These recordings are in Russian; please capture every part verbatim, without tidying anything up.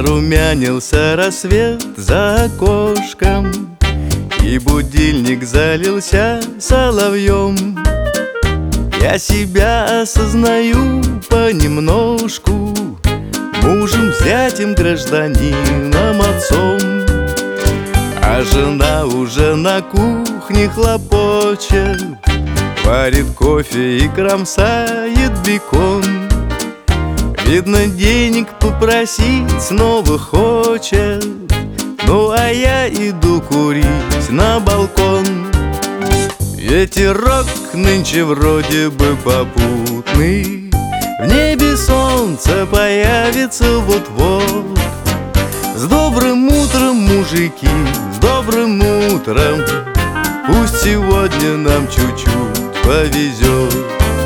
Зарумянился рассвет за окошком, и будильник залился соловьем. Я себя осознаю понемножку мужем, зятем, гражданином, отцом. А жена уже на кухне хлопочет, варит кофе и кромсает бекон. Видно, денег попросить снова хочет. Ну а я иду курить на балкон. Ветерок нынче вроде бы попутный, в небе солнце появится вот-вот. С добрым утром, мужики, с добрым утром. Пусть сегодня нам чуть-чуть повезет.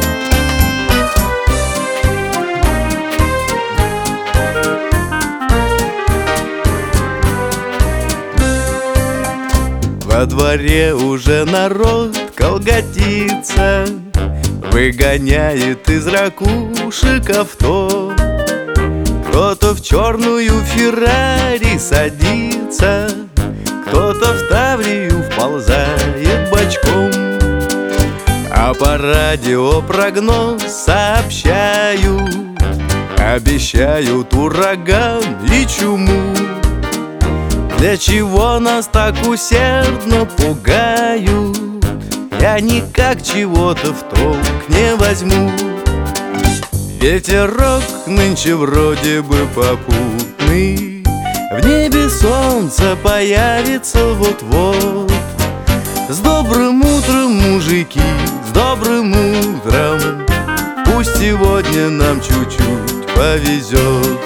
Во дворе уже народ колготится, выгоняет из ракушек авто. Кто-то в черную Феррари садится, кто-то в Таврию вползает бочком. А по радио прогноз сообщают, обещают ураган и чуму. Для чего нас так усердно пугают, я никак чего-то в толк не возьму. Ветерок нынче вроде бы попутный, в небе солнце появится вот-вот. С добрым утром, мужики, с добрым утром. Пусть сегодня нам чуть-чуть повезет.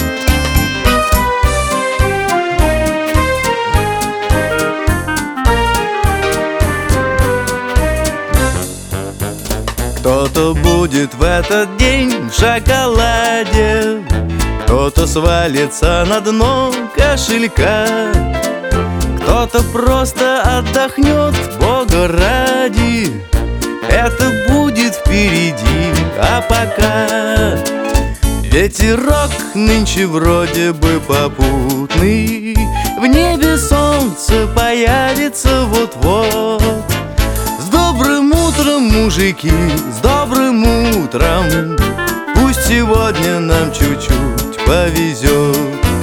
Кто-то будет в этот день в шоколаде, кто-то свалится на дно кошелька, кто-то просто отдохнет, Бога ради. Это будет впереди, а пока ветерок нынче вроде бы попутный, в небе солнце появится вот-вот. С добрым утром, мужики, с добрым утром. Пусть сегодня нам чуть-чуть повезет.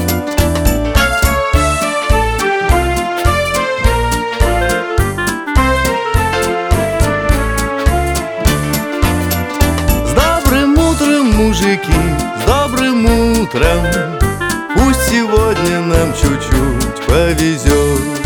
С добрым утром, мужики, с добрым утром. Пусть сегодня нам чуть-чуть повезет.